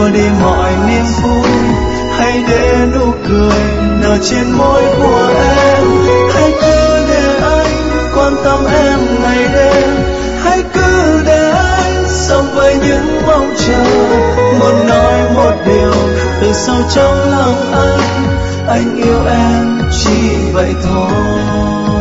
xua đi mọi niềm vui. Hãy để nụ cười nở trên môi của em. Hãy cứ để anh quan tâm em ngày đêm. Hãy cứ để anh sống với những mong chờ. Muốn nói một điều từ sâu trong lòng anh yêu em chỉ vậy thôi.